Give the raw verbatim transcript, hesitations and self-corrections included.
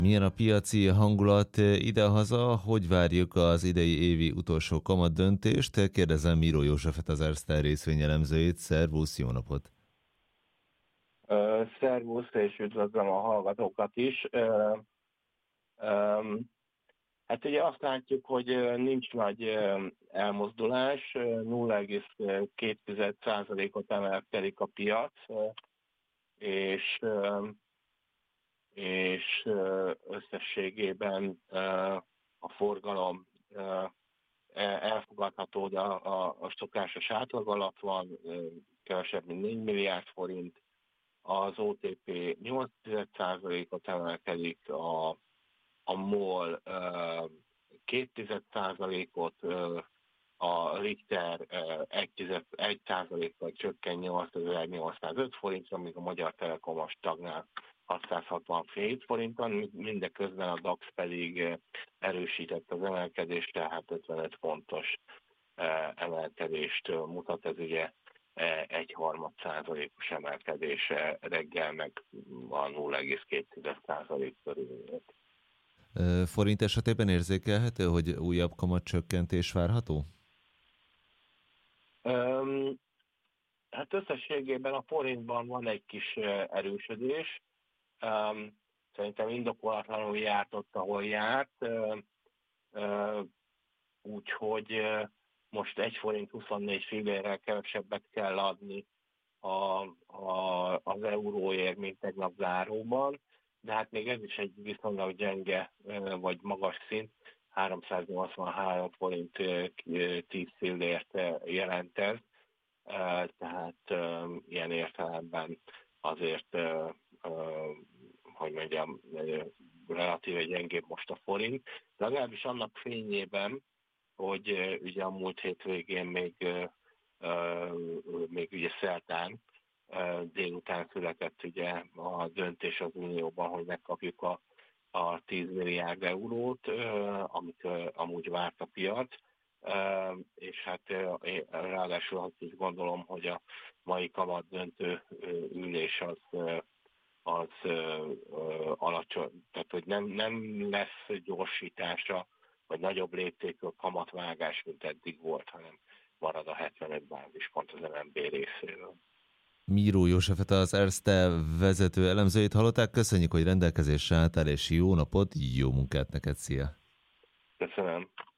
Milyen a piaci hangulat idehaza? Hogy várjuk az idei évi utolsó kamat döntést? Kérdezem Miró Józsefet, az Erste részvényelemzőjét. Szervusz, jó napot! Uh, szervusz, és üdvözlöm a hallgatókat is. Uh, um, hát ugye azt látjuk, hogy nincs nagy uh, elmozdulás, uh, nulla egész két százalékot emelkedik a piac, uh, és, uh, és uh, összességében uh, a forgalom uh, elfogadható, de a, a, a szokásos átlag alatt van, uh, kevesebb mint négy milliárd forint, az o té pé nyolc százalékot emelkedik, a, a MOL uh, két százalékot, uh, a Richter uh, egy százalékkal csökken nyolcezer-nyolcszázöt forintra, míg a Magyar Telekom a stagnál hatszázhatvanhét forinton, mindeközben a DAX pedig uh, erősített az emelkedést, tehát ötvenöt pontos uh, emelkedést uh, mutat, ez ugye egy harmad százalékos emelkedése, reggel meg a nulla egész két százalék körül. Forint esetében érzékelhető, hogy újabb kamatcsökkentés várható? Um, hát összességében a forintban van egy kis erősödés. Um, szerintem indokolatlanul járt ott, ahol járt. Uh, uh, úgyhogy uh, most egy forint huszonnégy fillérrel kevesebbet kell adni a, a, az euróért, mint tegnap záróban, de hát még ez is egy viszonylag gyenge vagy magas szint, háromszáznyolcvanhárom forint tíz fillért jelent ez, tehát ilyen értelemben azért, hogy mondjam, relatíve gyengébb most a forint, de legalábbis annak fényében, hogy ugye a múlt hétvégén még, még ugye szerdán délután született ugye a döntés az Unióban, hogy megkapjuk a, a tíz milliárd eurót, amit amúgy várt a piac, és hát ráadásul azt is gondolom, hogy a mai kamat döntő ülés az, az alacsony, tehát hogy nem, nem lesz gyorsítása, vagy nagyobb léptékű kamatvágás, mint eddig volt, hanem marad a hetvenöt bázispont az em en bé részéről. Miró Józsefet, az Erste vezető elemzőjét hallották. Köszönjük, hogy rendelkezésre álltál, és jó napot, jó munkát neked, szia! Köszönöm!